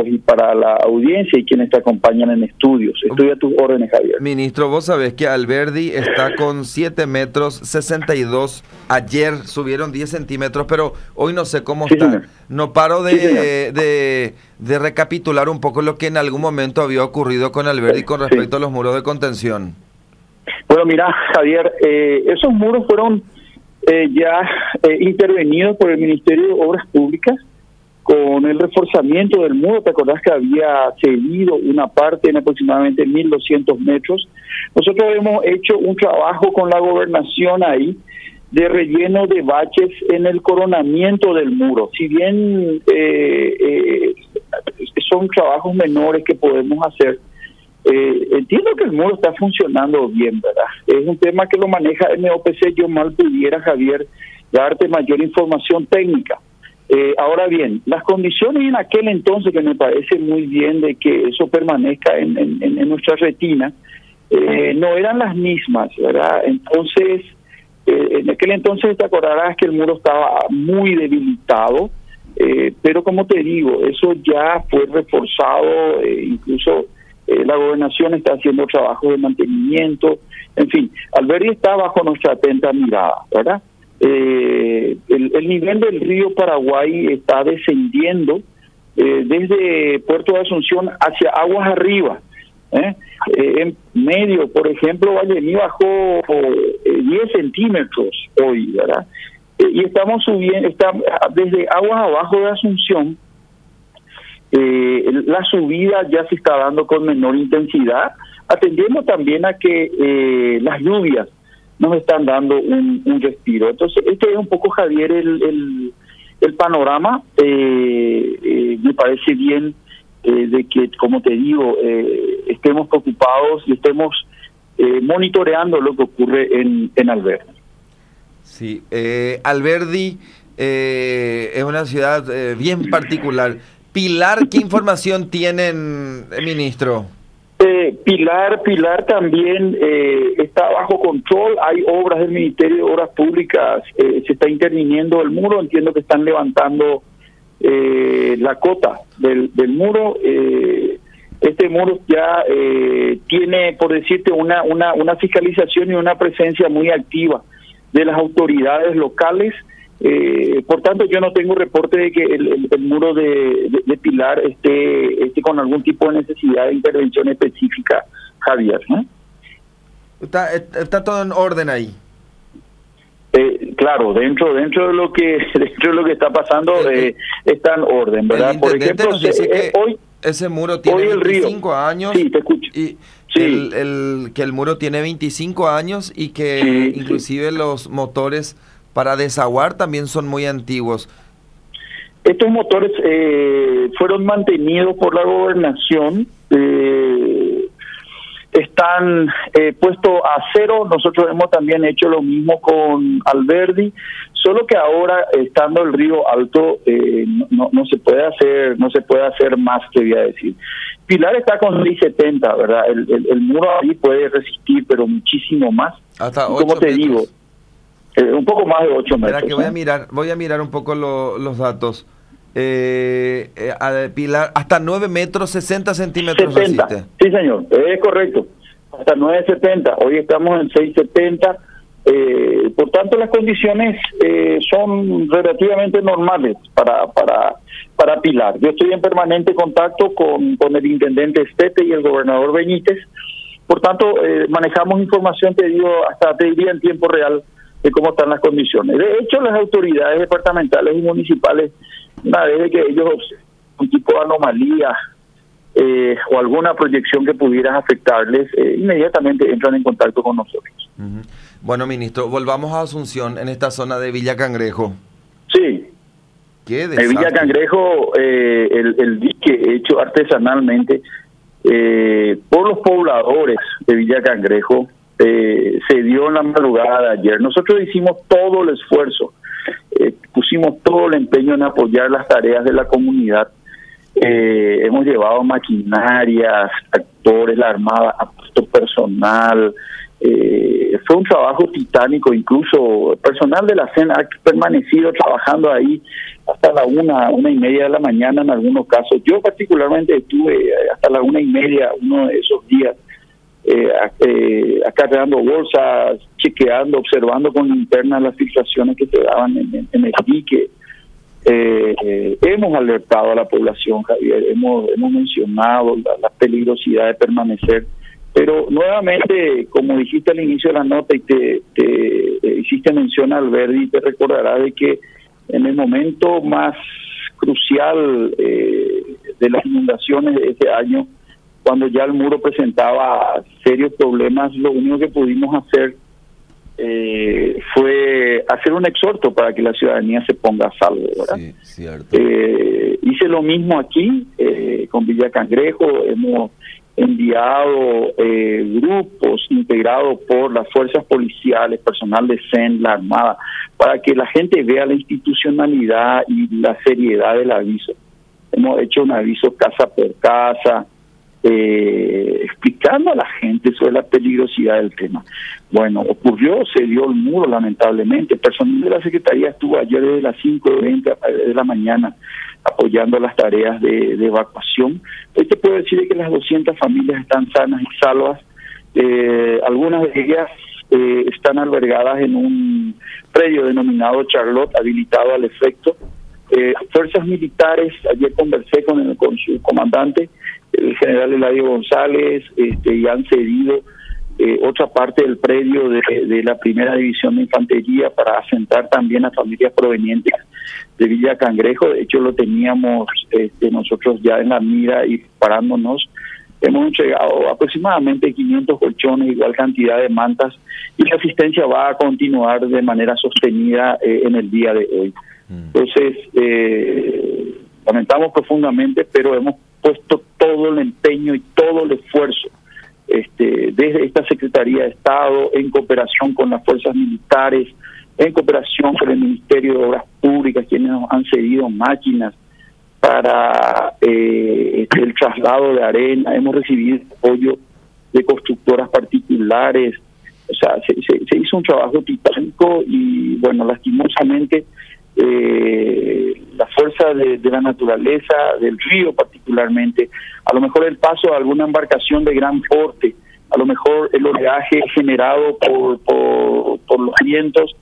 y para la audiencia y quienes te acompañan en estudios. Estoy a tus órdenes, Javier. Ministro, vos sabés que Alberdi está con 7 metros 62. Ayer subieron 10 centímetros, pero hoy no sé cómo está. Señor. No paro Sí, señor. de recapitular un poco lo que en algún momento había ocurrido con Alberdi con respecto a los muros de contención. Bueno, mira, Javier, esos muros fueron ya intervenidos por el Ministerio de Obras Públicas con el reforzamiento del muro. ¿Te acordás que había cedido una parte en aproximadamente 1.200 metros? Nosotros hemos hecho un trabajo con la gobernación ahí de relleno de baches en el coronamiento del muro. Si bien son trabajos menores que podemos hacer, entiendo que el muro está funcionando bien, ¿verdad? Es un tema que lo maneja MOPC. Yo mal pudiera, Javier, darte mayor información técnica. Ahora bien, las condiciones en aquel entonces, que me parece muy bien de que eso permanezca en nuestra retina, no eran las mismas, ¿verdad? Entonces, en aquel entonces te acordarás que el muro estaba muy debilitado, pero como te digo, eso ya fue reforzado, incluso la gobernación está haciendo trabajos de mantenimiento. En fin, Alberdi está bajo nuestra atenta mirada, ¿verdad? El nivel del río Paraguay está descendiendo desde Puerto de Asunción hacia aguas arriba. En medio, por ejemplo, Vallený bajó 10 centímetros hoy, ¿verdad? Y estamos subiendo, desde aguas abajo de Asunción, la subida ya se está dando con menor intensidad, atendiendo también a que las lluvias nos están dando un respiro. Entonces, este es un poco, Javier, el panorama. Me parece bien de que, como te digo, estemos preocupados y estemos monitoreando lo que ocurre en Alberdi. Sí, Alberdi es una ciudad bien particular. Pilar, ¿qué información tienen, ministro? Pilar también está bajo control. Hay obras del Ministerio de Obras Públicas, se está interviniendo el muro. Entiendo que están levantando la cota del muro. Este muro ya tiene, por decirte, una fiscalización y una presencia muy activa de las autoridades locales. Por tanto, yo no tengo reporte de que el muro de Pilar esté con algún tipo de necesidad de intervención específica, Javier, ¿no? Está todo en orden ahí. Claro, dentro de lo que está pasando está en orden, ¿verdad? El Por ejemplo, nos dice que hoy ese muro tiene 25 años. Sí, te escucho. Y sí. que el muro tiene 25 años y que inclusive los motores para desaguar también son muy antiguos. Estos motores fueron mantenidos por la gobernación, están puestos a cero. Nosotros hemos también hecho lo mismo con Alberdi, solo que ahora, estando el río alto, no se puede hacer más, te voy a decir. Pilar está con 670, ¿verdad? El muro ahí puede resistir, pero muchísimo más. Hasta 8 como te metros. digo, un poco más de 8 metros. Espera que voy a mirar un poco los datos. Pilar, hasta 9 metros 60 centímetros 70. resiste. Sí, señor, es correcto. Hasta 9.70. Hoy estamos en 6.70. Por tanto, las condiciones son relativamente normales para Pilar. Yo estoy en permanente contacto con el intendente Estete y el gobernador Benítez. Por tanto, manejamos información, te diría en tiempo real, de cómo están las condiciones. De hecho, las autoridades departamentales y municipales, una vez que ellos observan un tipo de anomalía o alguna proyección que pudiera afectarles, inmediatamente entran en contacto con nosotros. Uh-huh. Bueno, ministro, volvamos a Asunción, en esta zona de Villa Cangrejo. Sí. ¿Qué desastre? En Villa Cangrejo, el dique hecho artesanalmente por los pobladores de Villa Cangrejo se dio en la madrugada de ayer. Nosotros hicimos todo el esfuerzo, pusimos todo el empeño en apoyar las tareas de la comunidad. Hemos llevado maquinarias, actores, la Armada, ha puesto personal, fue un trabajo titánico, incluso el personal de la CEN ha permanecido trabajando ahí hasta la 1:30 de la mañana en algunos casos. Yo particularmente estuve hasta la 1:30 uno de esos días, acarreando bolsas, chequeando, observando con linterna las filtraciones que se daban en el dique. Hemos alertado a la población, Javier, hemos mencionado la peligrosidad de permanecer, pero nuevamente, como dijiste al inicio de la nota y te hiciste mención al Verdi, te recordará de que en el momento más crucial de las inundaciones de ese año, cuando ya el muro presentaba serios problemas, lo único que pudimos hacer fue hacer un exhorto para que la ciudadanía se ponga a salvo, ¿verdad? Sí, cierto. Hice lo mismo aquí con Villa Cangrejo. Hemos enviado grupos integrados por las fuerzas policiales, personal de CEN, la Armada, para que la gente vea la institucionalidad y la seriedad del aviso. Hemos hecho un aviso casa por casa, explicando a la gente sobre la peligrosidad del tema. Bueno, se dio el muro, lamentablemente. El personal de la Secretaría estuvo ayer desde las 5:20 de la mañana apoyando las tareas de evacuación. Hoy te puedo decir que las 200 familias están sanas y salvas. Algunas de ellas están albergadas en un predio denominado Charlotte, habilitado al efecto. Fuerzas militares, ayer conversé con su comandante, el general Eladio González, y han cedido otra parte del predio de la primera división de infantería para asentar también a familias provenientes de Villa Cangrejo. De hecho, lo teníamos nosotros ya en la mira y parándonos. Hemos entregado aproximadamente 500 colchones, igual cantidad de mantas, y la asistencia va a continuar de manera sostenida en el día de hoy. Entonces, lamentamos profundamente, pero hemos puesto todo el empeño y todo el esfuerzo desde esta Secretaría de Estado, en cooperación con las fuerzas militares, en cooperación con el Ministerio de Obras Públicas, quienes nos han cedido máquinas para el traslado de arena. Hemos recibido apoyo de constructoras particulares. O sea, se hizo un trabajo titánico y, bueno, lastimosamente, la fuerza de la naturaleza, del río particularmente, a lo mejor el paso de alguna embarcación de gran porte, a lo mejor el oleaje generado por los vientos,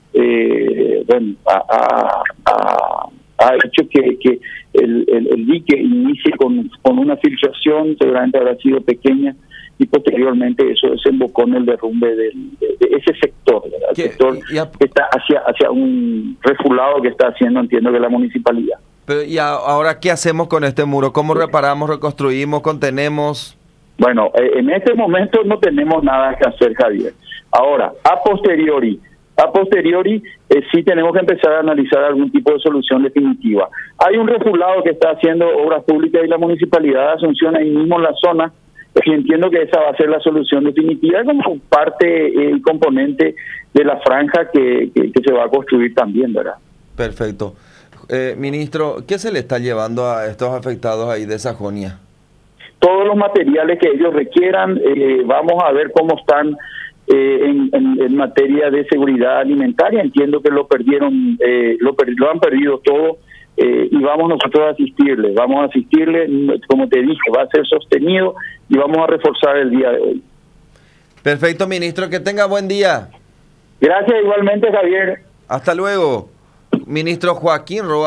ha hecho que el dique inicie con una filtración, seguramente habrá sido pequeña, y posteriormente eso desembocó en el derrumbe de ese sector, ¿verdad? El sector que está hacia un refulado que está haciendo, entiendo, que la municipalidad. Pero, ¿y ahora qué hacemos con este muro? ¿Cómo reparamos, reconstruimos, contenemos? Bueno, en este momento no tenemos nada que hacer, Javier. Ahora, a posteriori, sí tenemos que empezar a analizar algún tipo de solución definitiva. Hay un refulado que está haciendo Obras Públicas y la Municipalidad de Asunción ahí mismo en la zona, y entiendo que esa va a ser la solución definitiva como parte y componente de la franja que se va a construir también, ¿verdad? Perfecto. Ministro, ¿qué se le está llevando a estos afectados ahí de Sajonia? Todos los materiales que ellos requieran. Vamos a ver cómo están en materia de seguridad alimentaria. Entiendo que lo han perdido todo. Y vamos nosotros a asistirle, como te dije, va a ser sostenido y vamos a reforzar el día de hoy. Perfecto, ministro, que tenga buen día. Gracias igualmente, Javier. Hasta luego. Ministro Joaquín Roa.